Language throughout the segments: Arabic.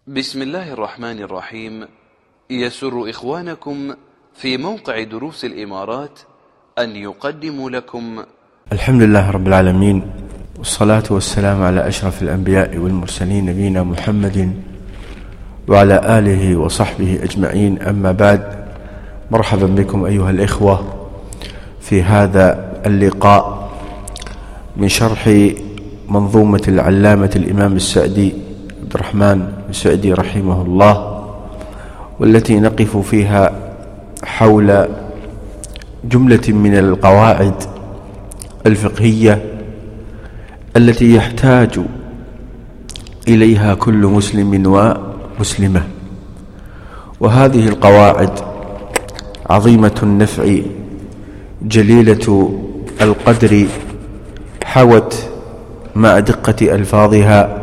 بسم الله الرحمن الرحيم. يسر إخوانكم في موقع دروس الإمارات أن يقدموا لكم الحمد لله رب العالمين، والصلاة والسلام على أشرف الأنبياء والمرسلين نبينا محمد وعلى آله وصحبه أجمعين. أما بعد، مرحبا بكم أيها الإخوة في هذا اللقاء من شرح منظومة العلامة الإمام السعدي عبد الرحمن السعدي رحمه الله، والتي نقف فيها حول جملة من القواعد الفقهية التي يحتاج إليها كل مسلم ومسلمة. وهذه القواعد عظيمة النفع جليلة القدر، حوت مع دقة ألفاظها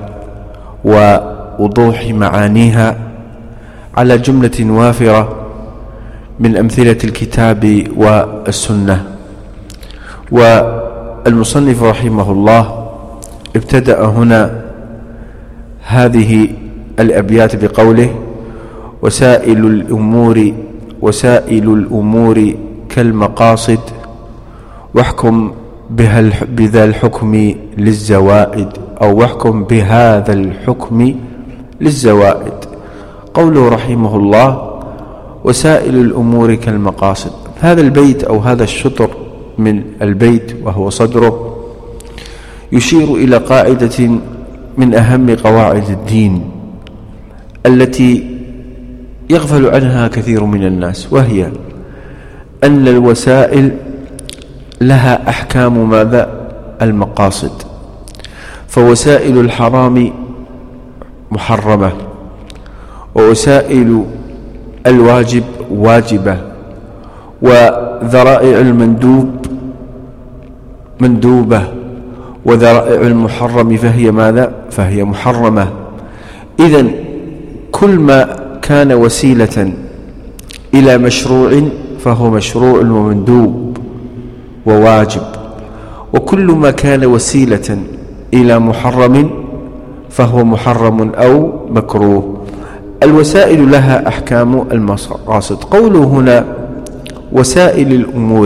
ووضوح معانيها على جملة وافرة من أمثلة الكتاب والسنة. والمصنف رحمه الله ابتدأ هنا هذه الأبيات بقوله: وسائل الأمور كالمقاصد، واحكم بذا الحكم للزوائد، أو واحكم بهذا الحكم للزوائد. قوله رحمه الله: وسائل الأمور كالمقاصد، هذا البيت أو هذا الشطر من البيت وهو صدره يشير إلى قاعدة من أهم قواعد الدين التي يغفل عنها كثير من الناس، وهي أن الوسائل لها أحكام ماذا؟ المقاصد. فوسائل الحرام محرمة، ووسائل الواجب واجبة، وذرائع المندوب مندوبة، وذرائع المحرم فهي ماذا؟ فهي محرمة. إذن كل ما كان وسيلة إلى مشروع فهو مشروع ومندوب وواجب، وكل ما كان وسيلة إلى محرم فهو محرم أو مكروه. الوسائل لها أحكام المقاصد. قوله هنا وسائل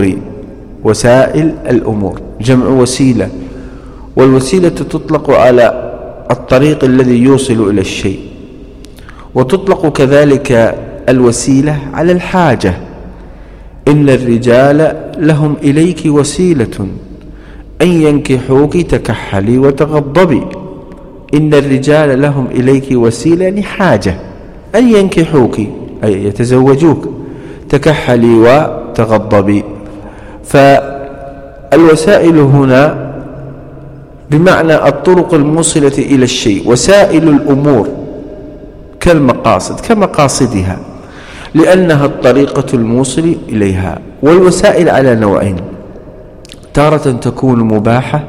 الأمور جمع وسيلة، والوسيلة تطلق على الطريق الذي يوصل إلى الشيء، وتطلق كذلك الوسيلة على الحاجة. إن الرجال لهم إليك وسيلة أن ينكحوك تكحلي وتغضبي. إن الرجال لهم إليك وسيلة، يعني حاجة، أن ينكحوك أي يتزوجوك، تكحلي وتغضبي. فالوسائل هنا بمعنى الطرق الموصلة إلى الشيء. وسائل الأمور كالمقاصد كمقاصدها، لأنها الطريقة الموصل إليها. والوسائل على نوعين: تارة تكون مباحة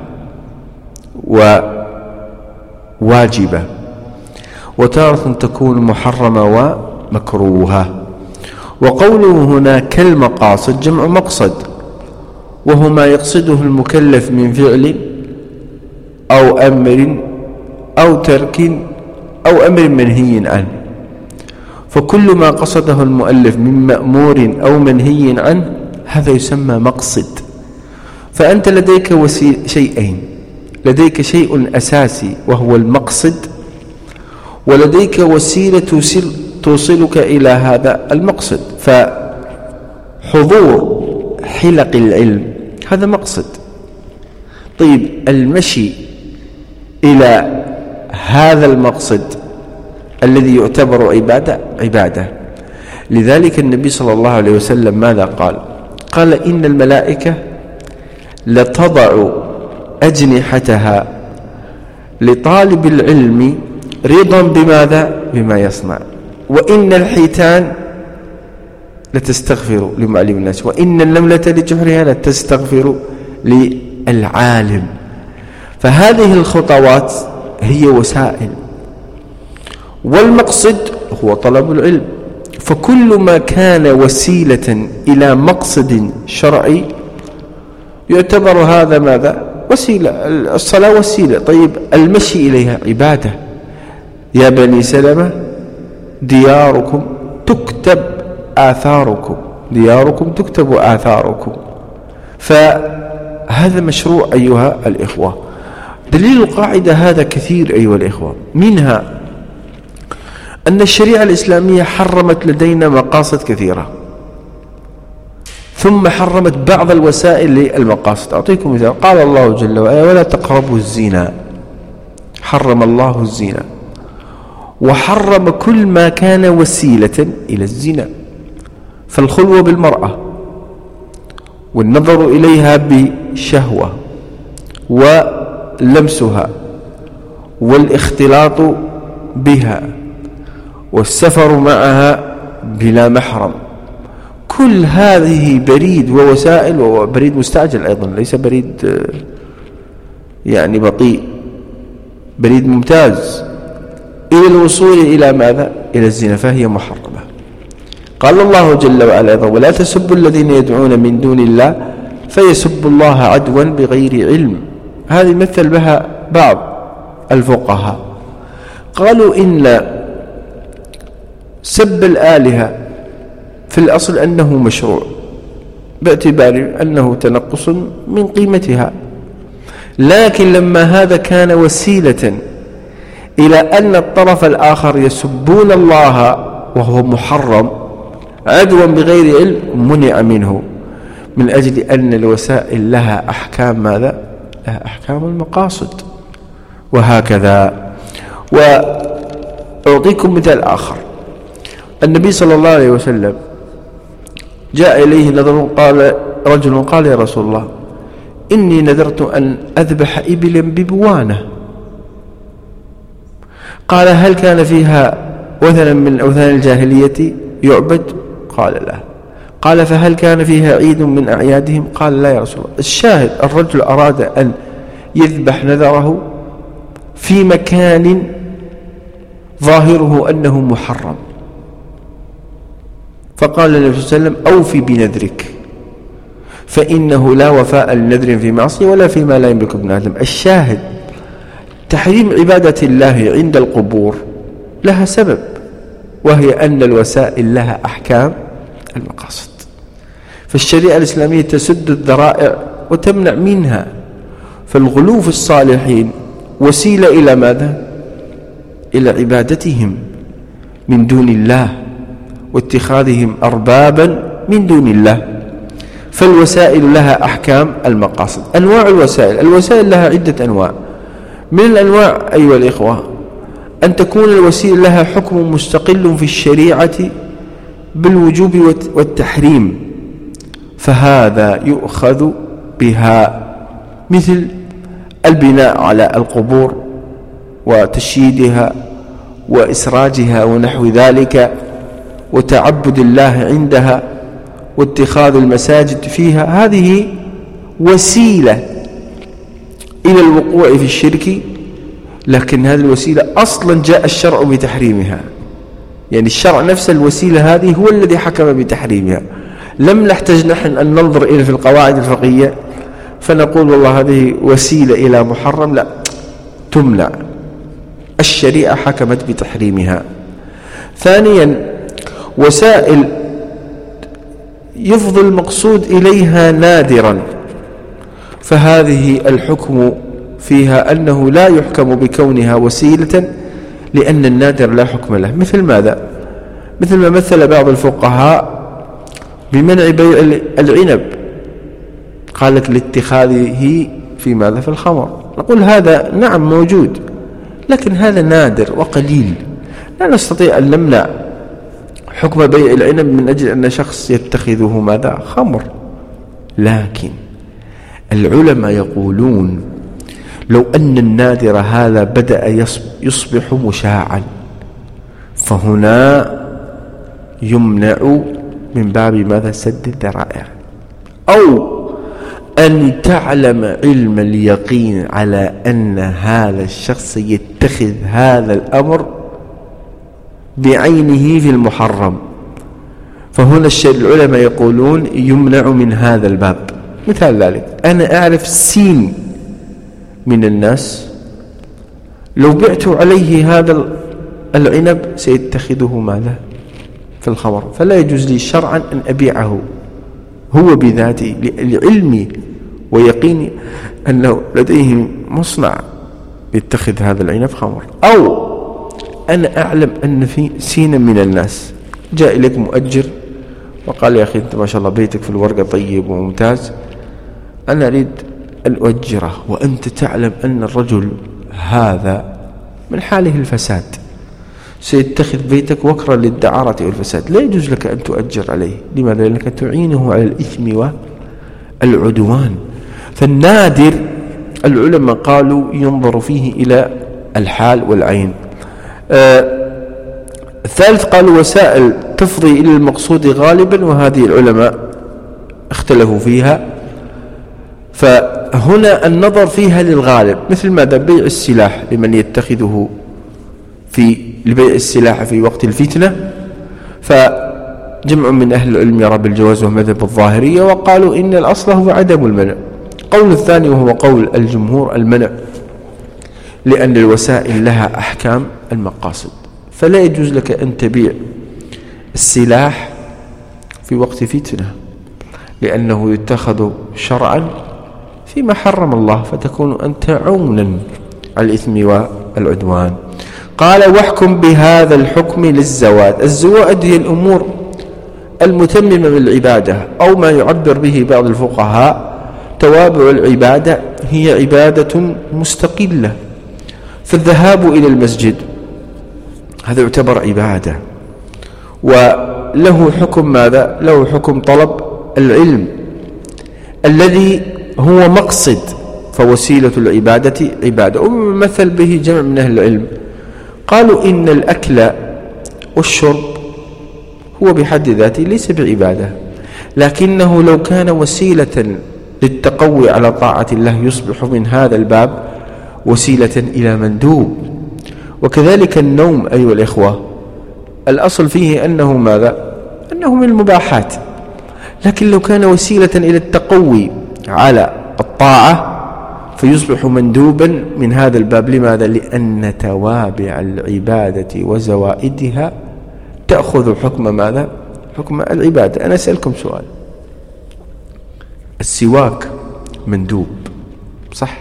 وواجبة، وتارة تكون محرمة ومكروهة. وقوله هنا كالمقاصد جمع مقصد، وهو ما يقصده المكلف من فعل أو أمر أو ترك أو أمر منهي عنه. فكل ما قصده المؤلف من مأمور أو منهي عنه هذا يسمى مقصد. فأنت لديك شيئين: لديك شيء أساسي وهو المقصد، ولديك وسيلة توصلك إلى هذا المقصد. فحضور حلق العلم هذا مقصد. طيب، المشي إلى هذا المقصد الذي يعتبر عبادة. لذلك النبي صلى الله عليه وسلم ماذا قال؟ قال: إن الملائكة لتضع أجنحتها لطالب العلم رضا بماذا؟ بما يصنع. وإن الحيتان لتستغفر لمعلم الناس، وإن النملة لجحرها لتستغفر للعالم. فهذه الخطوات هي وسائل، والمقصد هو طلب العلم. فكل ما كان وسيلة إلى مقصد شرعي يعتبر هذا ماذا؟ وسيلة. الصلاة وسيلة. طيب، المشي إليها عبادة. يا بني سلمة دياركم تكتب آثاركم، دياركم تكتب آثاركم. فهذا مشروع أيها الإخوة. دليل القاعدة هذا كثير أيها الإخوة، منها أن الشريعة الإسلامية حرمت لدينا مقاصد كثيرة، ثم حرمت بعض الوسائل للمقاصد. أعطيكم مثال، قال الله جل وعلا: ولا تقربوا الزنا. حرم الله الزنا، وحرم كل ما كان وسيلة إلى الزنا، فالخلوة بالمرأة والنظر إليها بشهوة ولمسها والاختلاط بها والسفر معها بلا محرم، كل هذه بريد ووسائل، وبريد مستعجل أيضا، ليس بريد يعني بطيء، بريد ممتاز إلى الوصول إلى ماذا؟ إلى الزنا، فهي محرمة. قال الله جل وعلا أيضا: ولا تسبوا الذين يدعون من دون الله فيسبوا الله عدوا بغير علم. هذه مثل بها بعض الفقهاء، قالوا إن سب الآلهة في الأصل أنه مشروع باعتبار أنه تنقص من قيمتها، لكن لما هذا كان وسيلة إلى أن الطرف الآخر يسبون الله وهو محرم عدوا بغير علم منع منه، من أجل أن الوسائل لها أحكام ماذا؟ لها أحكام المقاصد. وهكذا. وأعطيكم مثال آخر، النبي صلى الله عليه وسلم جاء إليه رجل قال: يا رسول الله، إني نذرت أن أذبح إبلا ببوانة. قال: هل كان فيها وثنا من أوثان الجاهلية يعبد؟ قال: لا. قال: فهل كان فيها عيد من أعيادهم؟ قال: لا يا رسول الله. الشاهد، الرجل أراد أن يذبح نذره في مكان ظاهره أنه محرم، فقال النبي صلى الله عليه وسلم: أوفي بنذرك، فإنه لا وفاء لنذر في معصية ولا فيما لا يملك ابن آدم. الشاهد، تحريم عبادة الله عند القبور لها سبب، وهي أن الوسائل لها أحكام المقاصد، فالشريعة الإسلامية تسد الذرائع وتمنع منها. فالغلو في الصالحين وسيلة إلى ماذا؟ إلى عبادتهم من دون الله واتخاذهم أربابا من دون الله. فالوسائل لها أحكام المقاصد. أنواع الوسائل لها عدة أنواع. من الأنواع أيها الإخوة أن تكون الوسيلة لها حكم مستقل في الشريعة بالوجوب والتحريم، فهذا يؤخذ بها، مثل البناء على القبور وتشييدها وإسراجها ونحو ذلك، وتعبد الله عندها واتخاذ المساجد فيها. هذه وسيلة إلى الوقوع في الشرك، لكن هذه الوسيلة أصلا جاء الشرع بتحريمها، يعني الشرع نفس الوسيلة هذه هو الذي حكم بتحريمها. لم نحتاج نحن أن ننظر إلى في القواعد الفقهية فنقول والله هذه وسيلة إلى محرم، لا، تمنع، الشريعة حكمت بتحريمها. ثانيا، وسائل يفضل المقصود إليها نادرا، فهذه الحكم فيها أنه لا يحكم بكونها وسيلة، لأن النادر لا حكم له. مثل ماذا؟ مثل ما مثل بعض الفقهاء بمنع بيع العنب، قال لك لاتخاذه في ماذا؟ في الخمر. نقول هذا نعم موجود، لكن هذا نادر وقليل، لا نستطيع أن نمنع حكم بيع العنب من أجل أن شخص يتخذه ماذا؟ خمر. لكن العلماء يقولون لو أن النادر هذا بدأ يصبح مشاعا، فهنا يمنع من باب ماذا؟ سد الذرائع، أو أن تعلم علم اليقين على أن هذا الشخص يتخذ هذا الأمر بعينه في المحرم، فهنا العلماء يقولون يمنع من هذا الباب. مثال ذلك، أنا أعرف سين من الناس لو بعت عليه هذا العنب سيتخذه ماذا في الخمر، فلا يجوز لي شرعا أن أبيعه هو بذاته لعلمي ويقيني أنه لديه مصنع يتخذ هذا العنب خمر. أو أنا أعلم أن في سين من الناس جاء إليك مؤجر وقال يا أخي أنت ما شاء الله بيتك في الورقة طيب وممتاز، أنا أريد أن أؤجره، وأنت تعلم أن الرجل هذا من حاله الفساد سيتخذ بيتك وكرا للدعارة والفساد، لا يجوز لك أن تؤجر عليه. لماذا؟ لأنك تعينه على الإثم والعدوان. فالنادر العلماء قالوا ينظر فيه إلى الحال والعين. الثالث قالوا وسائل تفضي إلى المقصود غالبا، وهذه العلماء اختلفوا فيها، فهنا النظر فيها للغالب، مثل ماذا؟ بيع السلاح لمن يتخذه لبيع السلاح في وقت الفتنة، فجمع من أهل العلم يرى بالجواز ومذهب الظاهرية، وقالوا إن الأصل هو عدم المنع. قول الثاني وهو قول الجمهور المنع، لأن الوسائل لها أحكام المقاصد، فلا يجوز لك أن تبيع السلاح في وقت فتنة لأنه يتخذ شرعا فيما حرم الله، فتكون أنت عونا على الإثم والعدوان. قال واحكم بهذا الحكم للزواد. الزواد هي الأمور المتممة بالعبادة، أو ما يعبر به بعض الفقهاء توابع العبادة هي عبادة مستقلة، فالذهاب إلى المسجد هذا يعتبر عبادة، وله حكم ماذا؟ له حكم طلب العلم الذي هو مقصد، فوسيلة العبادة عبادة. ومثل به جمع من أهل العلم قالوا إن الأكل والشرب هو بحد ذاته ليس بعبادة، لكنه لو كان وسيلة للتقوي على طاعة الله يصبح من هذا الباب وسيلة إلى مندوب. وكذلك النوم أيها الإخوة الأصل فيه أنه ماذا؟ أنه من المباحات، لكن لو كان وسيلة إلى التقوي على الطاعة فيصبح مندوبا من هذا الباب. لماذا؟ لأن توابع العبادة وزوائدها تأخذ حكم ماذا؟ حكم العبادة. أنا أسألكم سؤال، السواك مندوب صح؟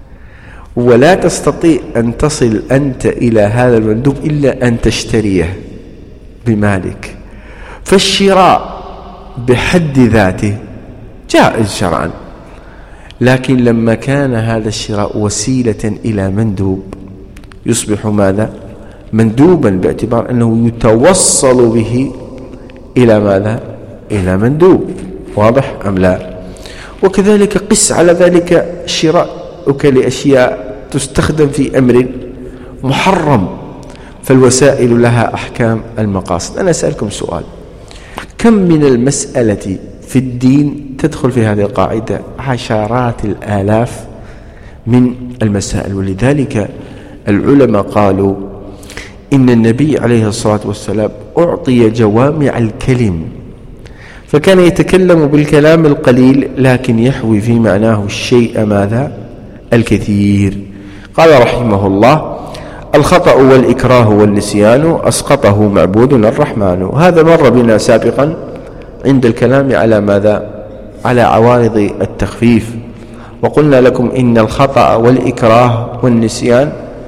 ولا تستطيع أن تصل أنت إلى هذا المندوب إلا أن تشتريه بمالك، فالشراء بحد ذاته جائز شرعا، لكن لما كان هذا الشراء وسيلة إلى مندوب يصبح ماذا؟ مندوبا، باعتبار أنه يتوصل به إلى ماذا؟ إلى مندوب. واضح أم لا؟ وكذلك قس على ذلك شراءك لأشياء تستخدم في أمر محرم، فالوسائل لها أحكام المقاصد. أنا أسألكم سؤال، كم من المسألة في الدين تدخل في هذه القاعدة؟ عشرات الآلاف من المسائل. ولذلك العلماء قالوا إن النبي عليه الصلاة والسلام أعطي جوامع الكلم، فكان يتكلم بالكلام القليل لكن يحوي في معناه الشيء ماذا؟ الكثير. قال رحمه الله الخطأ والإكراه والنسيان أسقطه معبودنا الرحمن. هذا مر بنا سابقا عند الكلام على ماذا؟ على عوارض التخفيف، وقلنا لكم إن الخطأ والإكراه والنسيان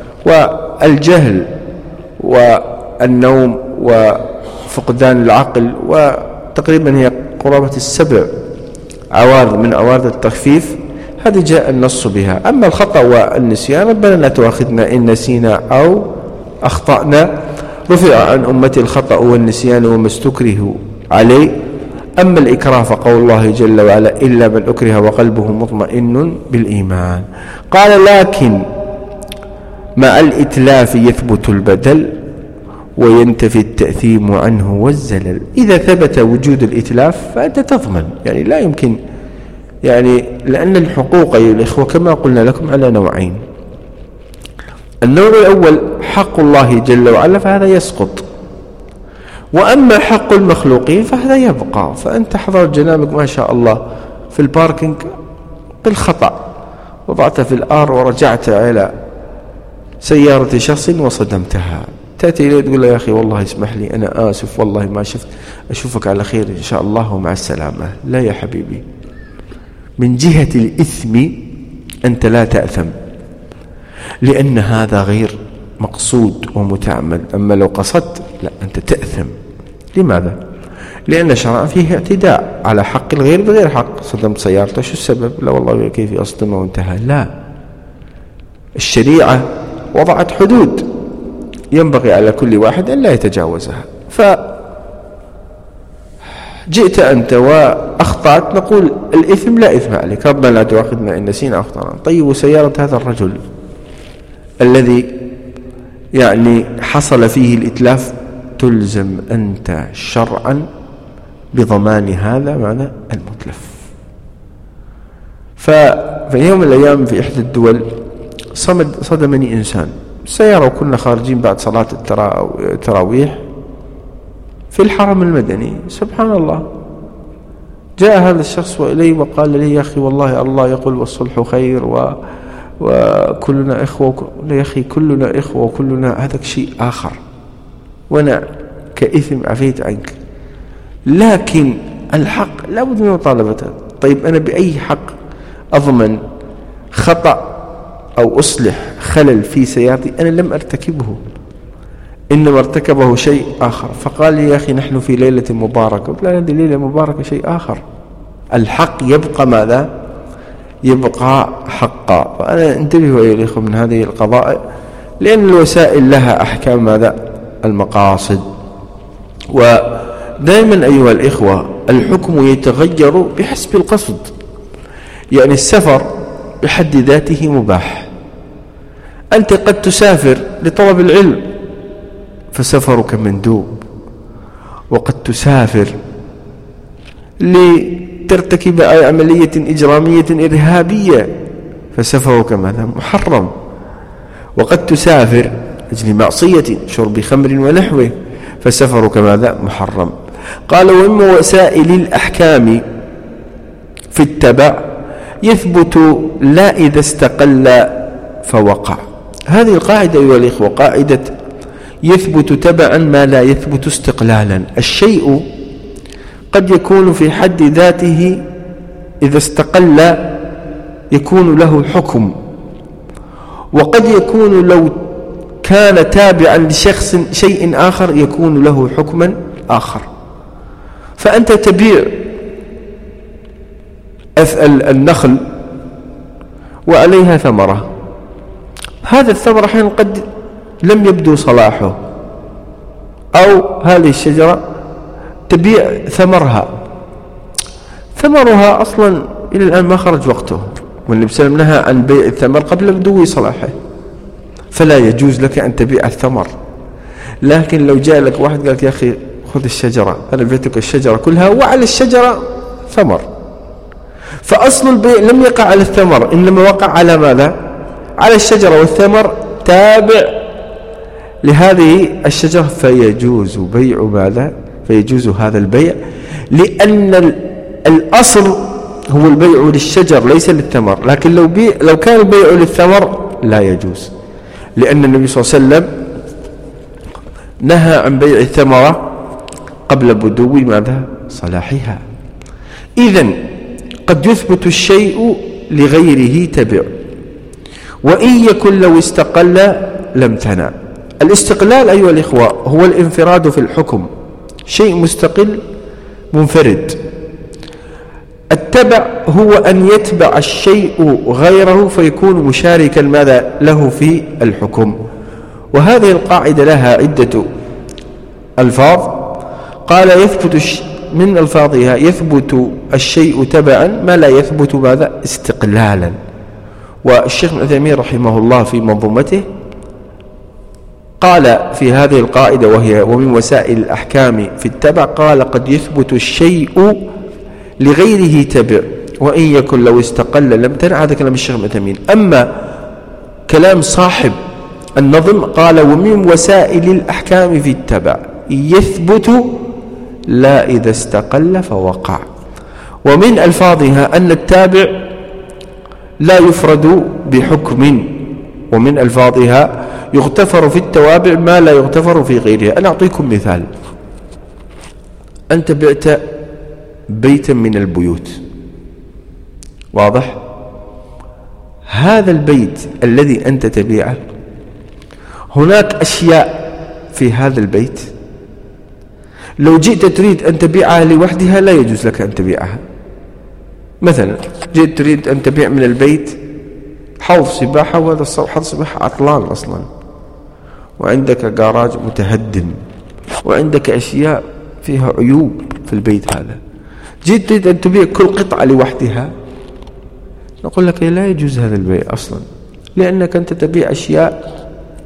والجهل والنوم وفقدان العقل وتقريبا هي قرابة 7 عوارض من عوارض التخفيف، هذه جاء النص بها. أما الخطأ والنسيان ربنا لا تؤاخذنا إن نسينا أو أخطأنا، رفع عن أمتي الخطأ والنسيان وما استكرهوا عليه. أما الإكراه فقول الله جل وعلا إلا من أكره وقلبه مطمئن بالإيمان. قال لكن مع الإتلاف يثبت البدل وينتفي التأثيم عنه والزلل. إذا ثبت وجود الإتلاف فأنت تضمن، يعني لا يمكن، يعني لأن الحقوق أيها الإخوة كما قلنا لكم على نوعين. النوع الأول حق الله جل وعلا فهذا يسقط، وأما حق المخلوقين فهذا يبقى. فأنت حضرت جنابك ما شاء الله في الباركينج بالخطأ، وضعت في الآر ورجعت على سيارة شخص وصدمتها، تأتي إليه تقول له يا أخي والله اسمح لي أنا آسف والله ما شفت، أشوفك على خير إن شاء الله ومع السلامة. لا يا حبيبي، من جهة الإثم أنت لا تأثم، لأن هذا غير مقصود ومتعمد. أما لو قصدت لا، أنت تأثم. لماذا؟ لأن شرع فيه اعتداء على حق الغير بغير حق. صدمت سيارته، شو السبب؟ لا والله كيف أصدمه وانتهى. لا، الشريعة وضعت حدود ينبغي على كل واحد أن لا يتجاوزها. فجئت أنت وأخطأت، نقول الإثم لا إثم عليك، ربنا لا تؤاخذنا إن نسينا أخطأنا. طيب سيارة هذا الرجل الذي يعني حصل فيه الإتلاف، تلزم أنت شرعا بضمان هذا معنى المتلف. ففي يوم من الأيام في إحدى الدول صدمني إنسان، السيارة وكنا خارجين بعد صلاة التراويح في الحرم المدني. سبحان الله، جاء هذا الشخص وإلي وقال لي يا أخي والله الله يقول والصلح خير وكلنا إخوة. يا أخي كلنا إخوة وكلنا هذا شيء آخر، وأنا كإثم عفيت عنك، لكن الحق لا بد من مطالبته. طيب أنا بأي حق أضمن خطأ أو أصلح خلل في سيارتي أنا لم أرتكبه، إنما ارتكبه شيء آخر؟ فقال لي يا أخي نحن في ليلة مباركة. قلت لا، هذه ليلة مباركة شيء آخر. الحق يبقى ماذا؟ يبقى حقا. فأنا انتبهوا أيها الإخوة من هذه القضايا، لأن الوسائل لها أحكام ماذا؟ المقاصد. ودائما أيها الإخوة الحكم يتغير بحسب القصد. يعني السفر بحد ذاته مباح، أنت قد تسافر لطلب العلم فسفرك مندوب، وقد تسافر لترتكب عملية إجرامية إرهابية فسفرك ماذا؟ محرم. وقد تسافر أجل معصية شرب خمر ونحوه فسفرك ماذا؟ محرم. قال ومن وسائل الأحكام في التبع يثبت لا إذا استقل فوقع. هذه القاعدة أيها الإخوة قاعدة يثبت تبعا ما لا يثبت استقلالا. الشيء قد يكون في حد ذاته إذا استقل يكون له حكم، وقد يكون لو كان تابعا لشخص شيء آخر يكون له حكما آخر. فأنت تبيع النخل وعليها ثمرة، هذا الثمرة حين قد لم يبدو صلاحه، أو هذه الشجرة تبيع ثمرها أصلا إلى الآن ما خرج وقته، والنبي صلى الله عليه وسلم نهى عن بيع الثمر قبل بدو صلاحه، فلا يجوز لك أن تبيع الثمر. لكن لو جاء لك واحد قال يا أخي خذ الشجرة، أنا بيتك الشجرة كلها وعلى الشجرة ثمر، فأصل البيع لم يقع على الثمر إنما وقع على ماذا؟ على الشجرة، والثمر تابع لهذه الشجرة، فيجوز بيع ماذا؟ فيجوز هذا البيع، لأن الأصل هو البيع للشجر ليس للثمر. لكن لو كان البيع للثمر لا يجوز، لأن النبي صلى الله عليه وسلم نهى عن بيع الثمرة قبل بدو ماذا؟ صلاحها. إذن قد يثبت الشيء لغيره تبع، وإن يكن لو استقل لم تنع. الاستقلال أيها الإخوة هو الانفراد في الحكم، شيء مستقل منفرد. التبع هو أن يتبع الشيء غيره فيكون مشاركا ماذا له في الحكم. وهذه القاعدة لها عدة ألفاظ. قال يثبت من ألفاظها يثبت الشيء تبعا ما لا يثبت ماذا؟ استقلالا. والشيخ ابن عثيمين رحمه الله في منظومته قال في هذه القاعدة وهي ومن وسائل الأحكام في التبع، قال قد يثبت الشيء لغيره تبع وإن يكن لو استقل لم تنع. هذا كلام الشيخ ابن عثيمين. أما كلام صاحب النظم قال ومن وسائل الأحكام في التبع يثبت لا إذا استقل فوقع. ومن ألفاظها أن التابع لا يفرد بحكم، ومن ألفاظها يغتفر في التوابع ما لا يغتفر في غيرها. أنا أعطيكم مثال. أنت بعت بيتا من البيوت، واضح؟ هذا البيت الذي أنت تبيعه هناك أشياء في هذا البيت لو جئت تريد أن تبيعها لوحدها لا يجوز لك أن تبيعها. مثلا جئت تريد أن تبيع من البيت حوض سباحة، وهذا حوض سباحة عطلان أصلا، وعندك جاراج متهدم، وعندك أشياء فيها عيوب في البيت هذا، جئت تريد أن تبيع كل قطعة لوحدها، نقول لك لا يجوز هذا البيع أصلا، لأنك أنت تبيع أشياء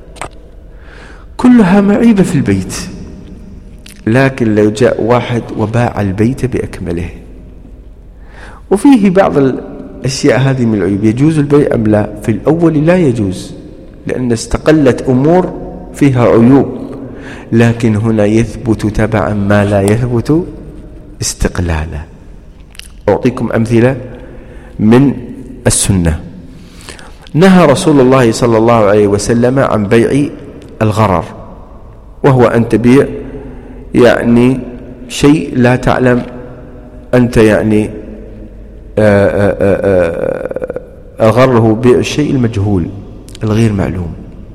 كلها معيبة في البيت. لكن لو جاء واحد وباع البيت بأكمله وفيه بعض الأشياء هذه من العيوب، يجوز البيع أم لا؟ في الأول لا يجوز، لأن استقلت أمور فيها عيوب، لكن هنا يثبت تبعا ما لا يثبت استقلالا. أعطيكم أمثلة من السنة. نهى رسول الله صلى الله عليه وسلم عن بيع الغرر، وهو أن تبيع يعني شيء لا تعلم أنت، يعني الغرر هو بيع الشيء المجهول الغير معلوم.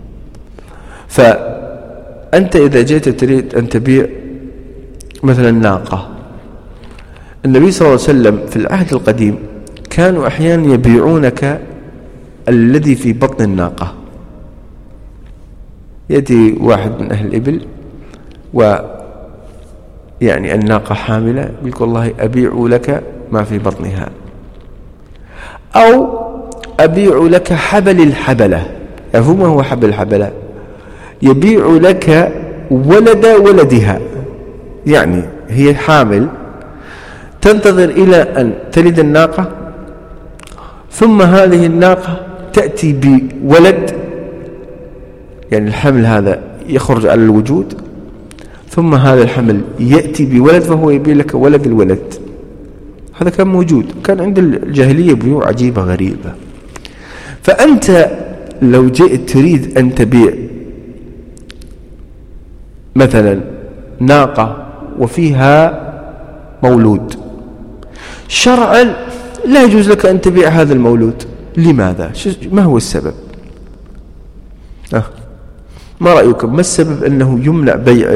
فأنت إذا جئت تريد أن تبيع مثلا ناقة، النبي صلى الله عليه وسلم في العهد القديم كانوا أحيانا يبيعونك الذي في بطن الناقة. يأتي واحد من أهل الإبل ويعني الناقة حاملة، يقول والله أبيع لك ما في بطنها، أو أبيع لك حبل الحبلة. ما هو حبل الحبلة؟ يبيع لك ولد ولدها، يعني هي حامل تنتظر إلى أن تلد الناقة، ثم هذه الناقة تأتي بولد، يعني الحمل هذا يخرج على الوجود، ثم هذا الحمل يأتي بولد، فهو يبيع لك ولد الولد. هذا كان موجود، كان عند الجاهلية بيوع عجيبة غريبة. فأنت لو جئت تريد أن تبيع مثلا ناقة وفيها مولود، شرعا لا يجوز لك أن تبيع هذا المولود. لماذا؟ ما هو السبب؟ ما رأيكم؟ ما السبب أنه يمنع بيع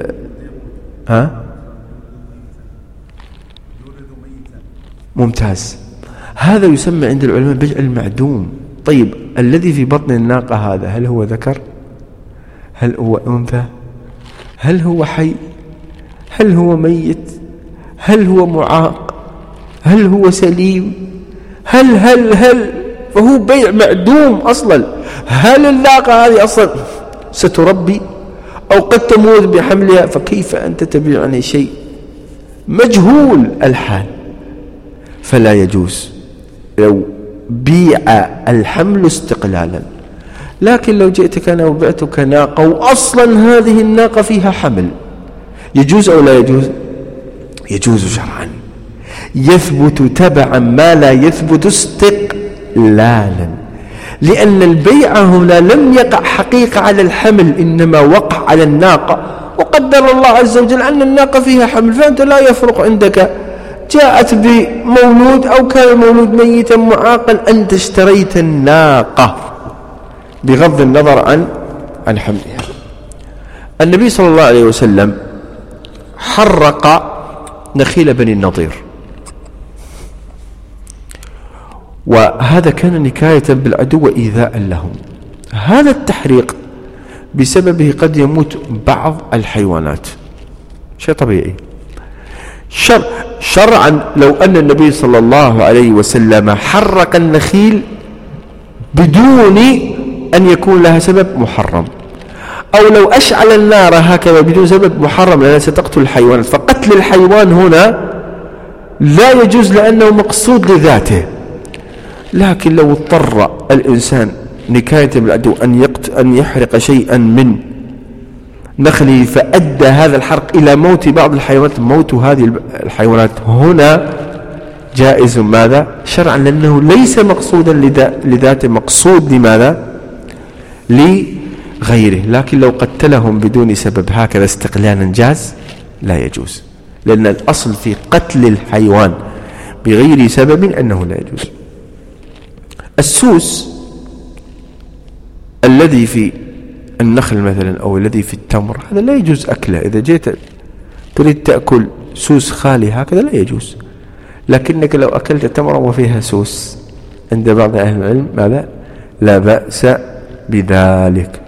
ممتاز. هذا يسمى عند العلماء بيع المعدوم. طيب الذي في بطن الناقة هذا هل هو ذكر؟ هل هو أنثى؟ هل هو حي؟ هل هو ميت؟ هل هو معاق؟ هل هو سليم؟ هل فهو بيع معدوم أصلا. هل الناقة هذه أصلا ستربي أو قد تموت بحملها؟ فكيف أنت تبيع عن شيء مجهول الحال؟ فلا يجوز لو بيع الحمل استقلالا. لكن لو جئتك أنا وبعتك ناقة وأصلا هذه الناقة فيها حمل، يجوز أو لا يجوز؟ يجوز شرعا، يثبت تبعا ما لا يثبت استقلالا، لأن البيع هنا لم يقع حقيقة على الحمل، إنما وقع على الناقة، وقدر الله عز وجل أن الناقة فيها حمل، فأنت لا يفرق عندك جاءت بمولود أو كان المولود ميتا معاقا، أنت اشتريت الناقة بغض النظر عن حملها. النبي صلى الله عليه وسلم حرق نخيل بني النضير، وهذا كان نكاية بالعدو وإيذاء لهم. هذا التحريق بسببه قد يموت بعض الحيوانات، شيء طبيعي. شرعا لو أن النبي صلى الله عليه وسلم حرق النخيل بدون أن يكون لها سبب محرم، أو لو أشعل النار هكذا بدون سبب محرم لأنها ستقتل الحيوانات، فقتل الحيوان هنا لا يجوز لأنه مقصود لذاته. لكن لو اضطر الإنسان نكاية بالعدو أن يحرق شيئا من نخله فأدى هذا الحرق إلى موت بعض الحيوانات، موت هذه الحيوانات هنا جائز. ماذا؟ شرعا، لأنه ليس مقصودا لذاته، مقصود لماذا؟ غيره، لكن لو قتلهم بدون سبب هكذا استقلالا جاز؟ لا يجوز، لأن الأصل في قتل الحيوان بغير سبب أنه لا يجوز. السوس الذي في النخل مثلا أو الذي في التمر هذا لا يجوز أكله. إذا جيت تريد تأكل سوس خالي هكذا لا يجوز، لكنك لو أكلت تمرة وفيها سوس عند بعض أهل العلم ماذا؟ لا بأس بذلك.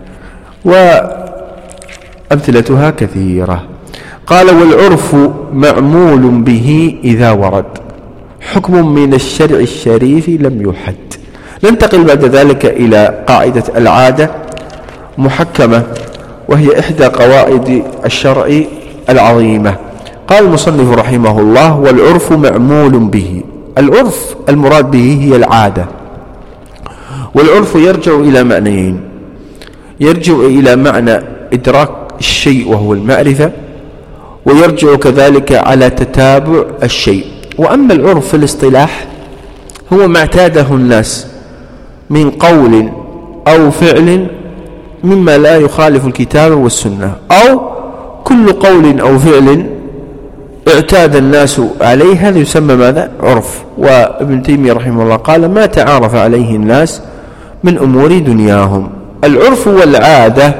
وأمثلتها كثيرة. قال والعرف معمول به إذا ورد حكم من الشرع الشريف لم يحد. ننتقل بعد ذلك إلى قاعدة العادة محكمة، وهي إحدى قواعد الشرع العظيمة. قال المصنف رحمه الله والعرف معمول به. العرف المراد به هي العادة، والعرف يرجع إلى معنيين: يرجع إلى معنى إدراك الشيء وهو المعرفة، ويرجع كذلك على تتابع الشيء. وأما العرف في الاصطلاح هو ما اعتاده الناس من قول أو فعل مما لا يخالف الكتاب والسنة، أو كل قول أو فعل اعتاد الناس عليه هذا يسمى ماذا؟ عرف. وابن تيمية رحمه الله قال ما تعارف عليه الناس من أمور دنياهم. العرف والعادة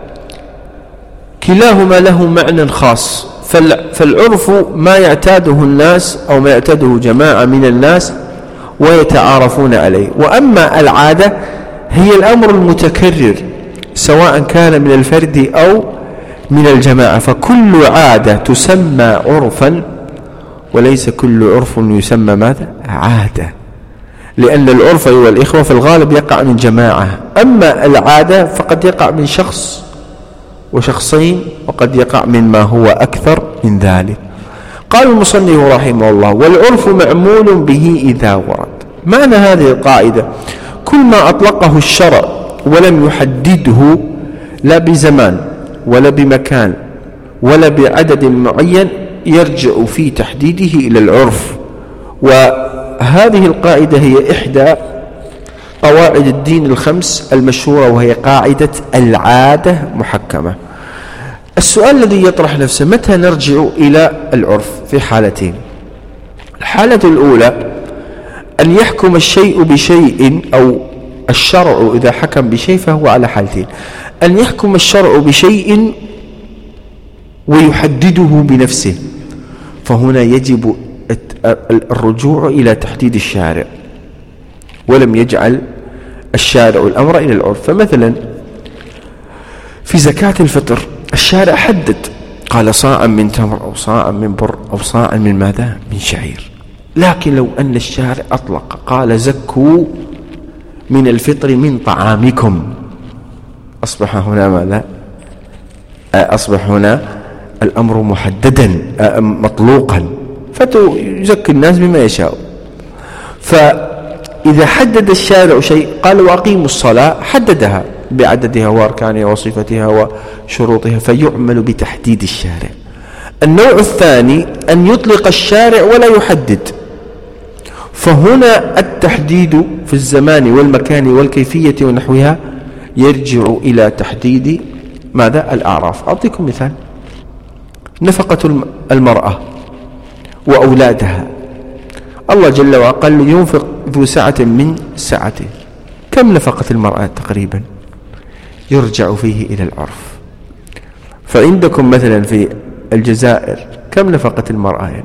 كلاهما له معنى خاص، فالعرف ما يعتاده الناس أو ما يعتاده جماعة من الناس ويتعارفون عليه، وأما العادة هي الأمر المتكرر سواء كان من الفرد أو من الجماعة، فكل عادة تسمى عرفا وليس كل عرف يسمى ماذا؟ عادة، لأن العرف أيها الإخوة في الغالب يقع من جماعة، أما العادة فقد يقع من شخص وشخصين وقد يقع من ما هو أكثر من ذلك. قال المصنف رحمه الله والعرف معمول به إذا ورد. معنى هذه القاعدة كل ما أطلقه الشرع ولم يحدده لا بزمان ولا بمكان ولا بعدد معين يرجع في تحديده إلى العرف. وهذه القاعدة هي إحدى قواعد الدين الخمس المشهورة، وهي قاعدة العادة محكمة. السؤال الذي يطرح نفسه متى نرجع إلى العرف؟ في حالتين. الحالة الأولى أن يحكم الشيء بشيء، أو الشرع إذا حكم بشيء فهو على حالتين: أن يحكم الشرع بشيء ويحدده بنفسه، فهنا يجب الرجوع إلى تحديد الشارع، ولم يجعل الشارع الأمر إلى العرف. فمثلا في زكاة الفطر الشارع حدد، قال صاعا من تمر أو صاعا من بر أو صاعا من ماذا؟ من شعير. لكن لو أن الشارع أطلق قال زكوا من الفطر من طعامكم، أصبح هنا ماذا؟ أصبح هنا الأمر محددا مطلوقا، فتزكي الناس بما يشاء. فإذا حدد الشارع شيء قال وأقيموا الصلاة، حددها بعددها وأركانها وصفتها وشروطها، فيعمل بتحديد الشارع. النوع الثاني أن يطلق الشارع ولا يحدد، فهنا التحديد في الزمان والمكان والكيفية ونحوها يرجع إلى تحديد ماذا؟ الأعراف. أعطيكم مثال: نفقة المرأة وأولادها، الله جل وعلا ينفق ذو سعة من سعته. كم نفقة المرأة تقريبا؟ يرجع فيه إلى العرف. فعندكم مثلا في الجزائر كم نفقة المرأة؟ يعني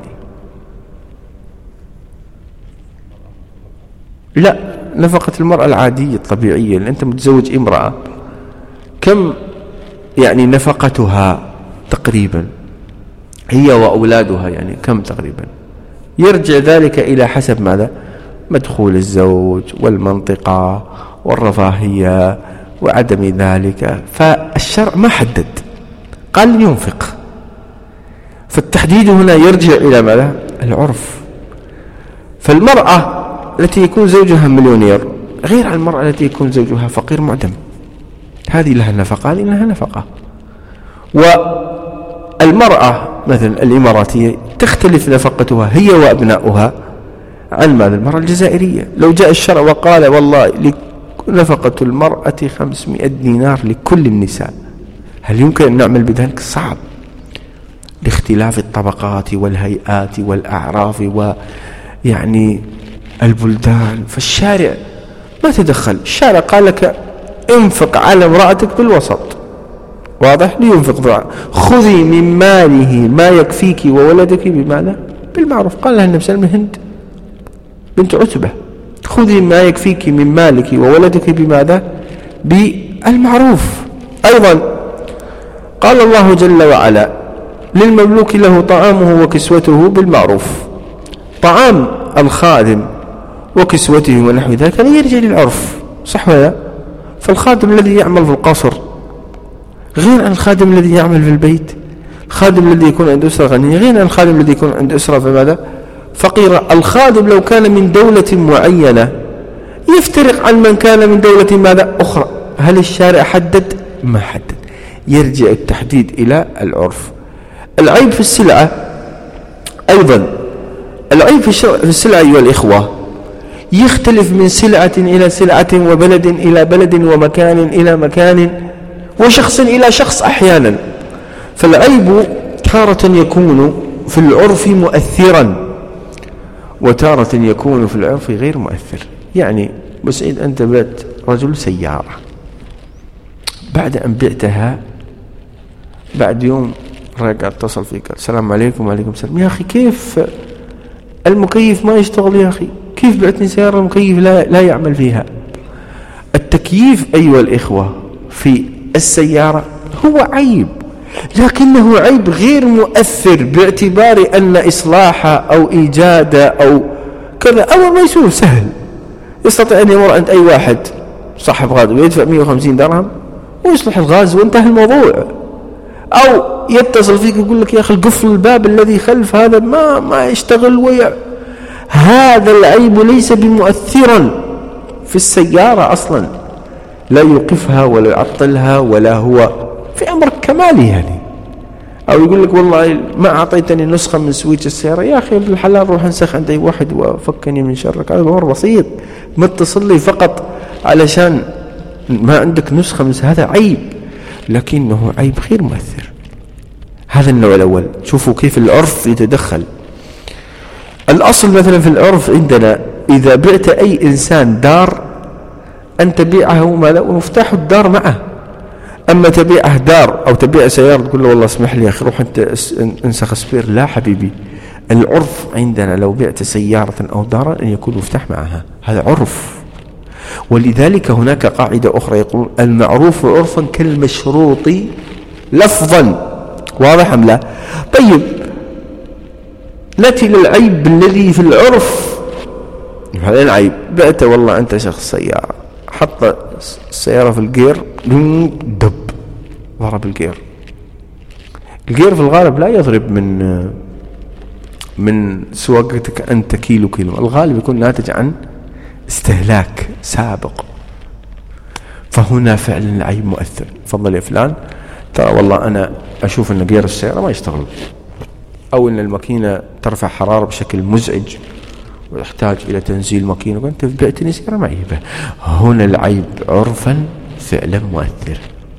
لا، نفقة المرأة العادية الطبيعية، لأن أنت متزوج امرأة، كم يعني نفقتها تقريبا هي وأولادها؟ يعني كم تقريبا؟ يرجع ذلك إلى حسب ماذا؟ مدخول الزوج والمنطقة والرفاهية وعدم ذلك. فالشرع ما حدد، قال ينفق، فالتحديد هنا يرجع إلى ماذا؟ العرف. فالمرأة التي يكون زوجها مليونير غير عن المرأة التي يكون زوجها فقير معدم، هذه لها نفقة، هذه لها نفقة. والمرأة مثلا الإماراتية تختلف نفقتها هي وأبناؤها عن ماذا؟ المرأة الجزائرية. لو جاء الشرع وقال والله نفقة المرأة 500 دينار لكل النساء. هل يمكن أن نعمل بذلك؟ صعب، لاختلاف الطبقات والهيئات والأعراف ويعني البلدان. فالشارع ما تدخل، الشارع قال لك انفق على امرأتك بالوسط، واضح؟ لينفق خذي من ماله ما يكفيك وولدك بماذا؟ بالمعروف. قال لها النبي صلى الله عليه وسلم هند بنت عتبة خذي ما يكفيك من مالك وولدك بماذا؟ بالمعروف. أيضا قال الله جل وعلا للمملوك له طعامه وكسوته بالمعروف. طعام الخادم وكسوته ونحو ذلك لا يرجع للعرف، صح ولا لا؟ فالخادم الذي يعمل في القصر غير عن الخادم الذي يعمل في البيت. الخادم الذي يكون عند أسرة غنية غير عن الخادم الذي يكون عند أسرة فماذا؟ فقيرة. الخادم لو كان من دولة معينة يفترق عن من كان من دولة ماذا؟ أخرى. هل الشارع حدد؟ ما حدد، يرجع التحديد إلى العرف. العيب في السلعة أيضا، العيب في السلعة أيها الإخوة يختلف من سلعة إلى سلعة وبلد إلى بلد ومكان إلى مكان وشخص إلى شخص أحيانا. فالعيب تارة يكون في العرف مؤثرا وتارة يكون في العرف غير مؤثر. يعني بسعيد أنت بعت رجل سيارة، بعد أن بعتها بعد يوم رجع اتصل فيك السلام عليكم. وعليكم السلام. يا أخي كيف المكيف ما يشتغل؟ يا أخي كيف بعتني سيارة المكيف لا يعمل فيها؟ التكييف أيها الإخوة في السيارة هو عيب، لكنه عيب غير مؤثر باعتبار أن إصلاحه أو إيجاده أو كذا أول ما يسوي سهل، يستطيع أن يمر عند أي واحد صاحب غاز ويدفع 150 درهم ويصلح الغاز وانتهى الموضوع. أو يتصل فيك يقول لك يا أخي القفل الباب الذي خلف هذا ما يشتغل هذا العيب ليس بمؤثرا في السيارة أصلا، لا يوقفها ولا يعطلها ولا هو في أمر كمالي يعني. أو يقول لك والله ما أعطيتني نسخة من سويتش السيارة، يا أخي بالحلال روح انسخ عند أي واحد وفكني من شرك. هذا أمر بسيط، ما اتصل لي فقط علشان ما عندك نسخة من هذا عيب، لكنه عيب غير مؤثر. هذا النوع الأول. شوفوا كيف العرف يتدخل. الأصل مثلا في العرف عندنا إذا بعت أي إنسان دار أن تبيعه ومفتاح الدار معه. أما تبيعه دار أو تبيع سيارة تقول له والله اسمح لي يا أخي روح أنت انسخ سبير، لا حبيبي. العرف عندنا لو بعت سيارة أو دارا أن يكون مفتاح معها، هذا عرف. ولذلك هناك قاعدة أخرى يقول المعروف عرفا كالمشروط لفظا. واضح أم لا؟ طيب نأتي للعيب الذي في العرف. هذا العيب بعت والله أنت شخص سيارة حط السيارة في الجير دب ضرب الجير. الجير في الغالب لا يضرب من سواقتك أنت كيلو، الغالب يكون ناتج عن استهلاك سابق. فهنا فعلا العيب مؤثر. تفضل يا فلان ترى والله أنا أشوف أن جير السيارة ما يشتغل، أو أن الماكينة ترفع حرارة بشكل مزعج ويحتاج إلى تنزيل ماكينة وأنت بعتني سيارة معيبة. هنا العيب عرفا فعلا مؤثر.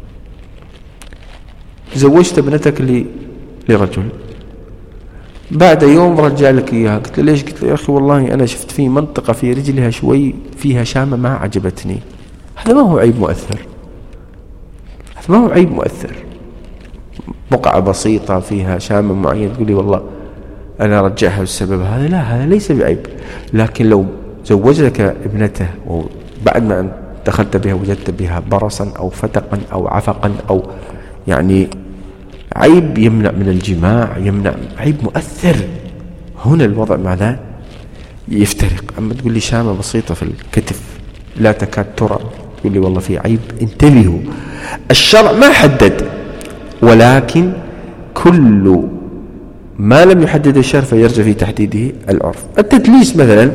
زوجت ابنتك لرجل، بعد يوم رجع لك إياها، قلت له ليش؟ قلت له يا أخي والله أنا شفت في منطقة في رجلها شوي فيها شامة ما عجبتني. هذا ما هو عيب مؤثر، هذا ما هو عيب مؤثر. بقعة بسيطة فيها شامة معينة تقول لي والله أنا رجعها بالسبب هذا، لا هذا ليس بعيب. لكن لو زوجتك ابنته وبعد ما دخلت بها وجدت بها برصا أو فتقا أو عفقا أو يعني عيب يمنع من الجماع، يمنع عيب مؤثر، هنا الوضع ماذا يفترق. أما تقول لي شامة بسيطة في الكتف لا تكاد ترى تقول لي والله في عيب، انتبهوا. الشرع ما حدد، ولكن كل ما لم يحدد الشرع فيرجع في تحديده العرف. التدليس مثلا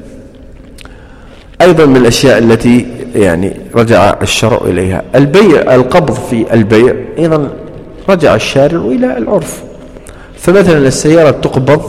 أيضا من الأشياء التي يعني رجع الشرع إليها. البيع، القبض في البيع أيضا رجع الشارع إلى العرف. فمثلا السيارة تقبض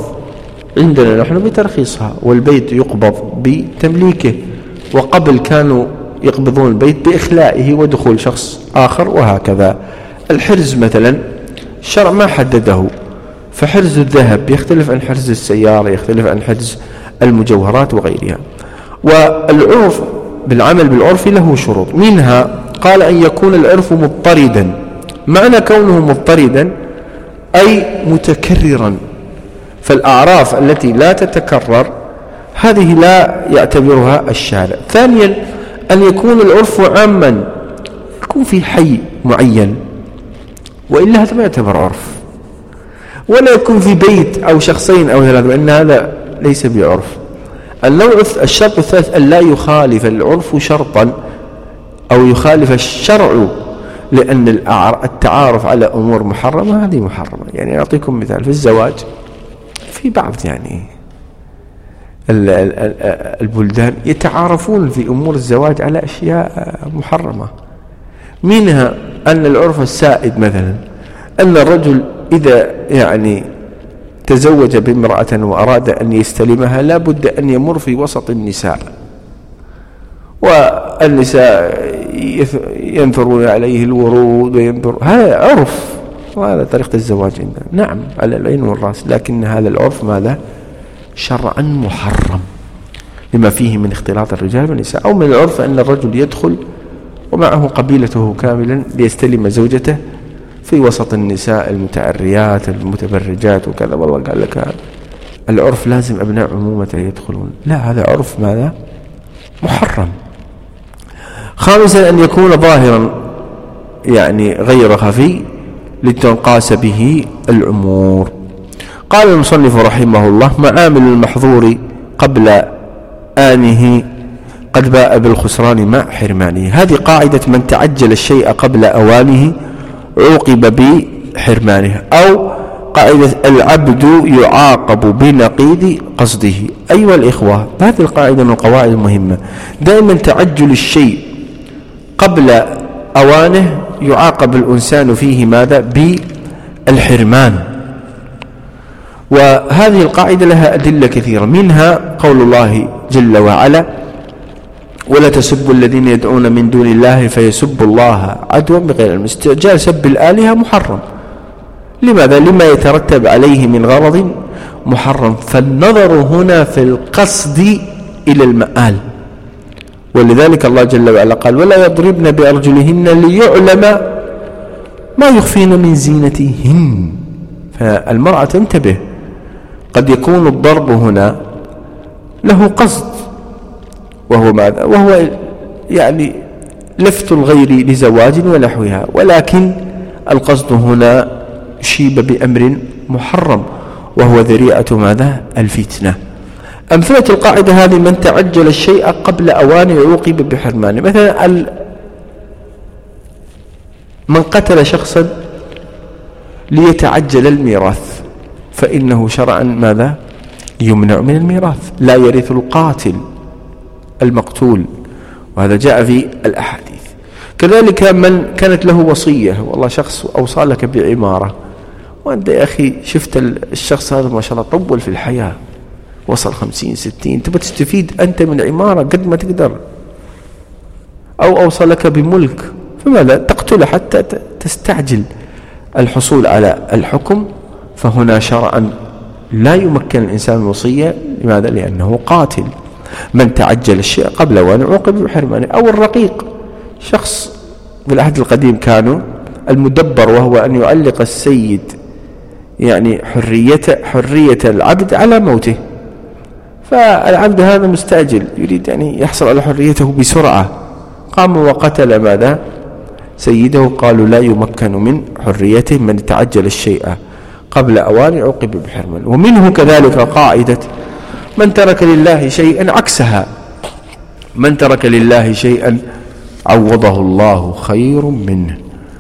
عندنا نحن بترخيصها، والبيت يقبض بتمليكه. وقبل كانوا يقبضون البيت بإخلائه ودخول شخص آخر وهكذا. الحرز مثلا الشرع ما حدده، فحرز الذهب يختلف عن حرز السيارة، يختلف عن حرز المجوهرات وغيرها. والعرف بالعمل بالعرف له شروط، منها قال أن يكون العرف مضطردا. معنى كونه مضطردا أي متكررا، فالأعراف التي لا تتكرر هذه لا يعتبرها الشارع. ثانيا أن يكون العرف عاما، يكون في حي معين، وإلا هذا ما يعتبر عرف. ولا يكون في بيت أو شخصين أو ثلاثة، لأن هذا ليس بعرف. الشرط الثالث أن لا يخالف العرف شرطا أو يخالف الشرع، لأن التعارف على أمور محرمة هذه محرمة. يعني أعطيكم مثال، في الزواج في بعض يعني البلدان يتعارفون في أمور الزواج على أشياء محرمة، منها أن العرف السائد مثلا أن الرجل إذا يعني تزوج بامرأة وأراد أن يستلمها لا بد أن يمر في وسط النساء، والنساء ينثرون عليه الورود وينثر، هذا عرف وهذا طريقة الزواج عندنا. نعم على العين والرأس، لكن هذا العرف ماذا؟ شرعا محرم لما فيه من اختلاط الرجال والنساء. أو من العرف أن الرجل يدخل ومعه قبيلته كاملا ليستلم زوجته في وسط النساء المتعريات المتبرجات وكذا، والله قال لك العرف لازم أبناء عمومة يدخلون، لا هذا عرف ماذا؟ محرم. خامسا أن يكون ظاهرا يعني غير خفي لتنقاس به الأمور. قال المصنف رحمه الله: معامل المحظور قبل آنه قد باء بالخسران مع حرمانه. هذه قاعدة من تعجل الشيء قبل أوانه عوقب بحرمانه، أو قاعدة العبد يعاقب بنقيض قصده. أيها الإخوة، هذه القاعدة من القواعد المهمة. دائما تعجل الشيء قبل أوانه يعاقب الإنسان فيه ماذا؟ بالحرمان. وهذه القاعدة لها أدلة كثيرة، منها قول الله جل وعلا: ولا تسبوا الذين يدعون من دون الله فيسبوا الله عدوا بغير علم. استعجال سب الآلهة محرم. لماذا؟ لما يترتب عليه من غرض محرم. فالنظر هنا في القصد إلى المآل، ولذلك الله جل وعلا قال: ولا يضربن بأرجلهن ليعلم ما يخفين من زينتهن. فالمرأة تنتبه، قد يكون الضرب هنا له قصد، وهو ماذا؟ وهو يعني لفت الغير لزواج ونحوها، ولكن القصد هنا شيب بأمر محرم وهو ذريعة ماذا؟ الفتنة. أمثلة القاعدة هذه: من تعجل الشيء قبل أوانه عوقب بحرمانه. مثلا من قتل شخصا ليتعجل الميراث فإنه شرعا ماذا؟ يمنع من الميراث، لا يرث القاتل المقتول، وهذا جاء في الأحاديث. كذلك من كانت له وصية، والله شخص أوصى لك بعمارة وأنت يا أخي شفت الشخص هذا ما شاء الله طول في الحياة، وصل 50-60، تبى تستفيد أنت من عمارة قد ما تقدر، أو أوصى لك بملك، فماذا؟ تقتله حتى تستعجل الحصول على الحكم. فهنا شرعا لا يمكن الإنسان الوصية. لماذا؟ لأنه قاتل. من تعجل الشيء قبل وأن عوقب بحرمانه. أو الرقيق، شخص في العهد القديم كانوا المدبر، وهو أن يعلق السيد يعني حرية العبد على موته، فالعبد هذا مستعجل يريد يعني يحصل على حريته بسرعة، قام وقتل ماذا؟ سيده. قالوا لا يمكن من حريته من تعجل الشيء قبل أوان عوقب بحرمان. ومنه كذلك قاعدة: من ترك لله شيئا عكسها، من ترك لله شيئا عوضه الله خير منه.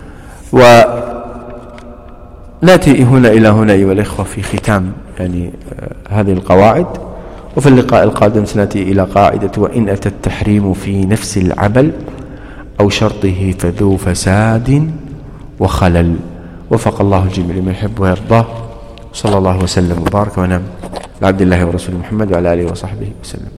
ونأتي هنا إلى هنا أيها الإخوة في ختام يعني هذه القواعد. وفي اللقاء القادم سنأتي إلى قاعدة: وإن أتى التحريم في نفس العمل أو شرطه فذو فساد وخلل. وفق الله الجميع لما يحب ويرضاه. صلى الله وسلم وبارك ونعم على عبد الله ورسوله محمد وعلى آله وصحبه وسلم.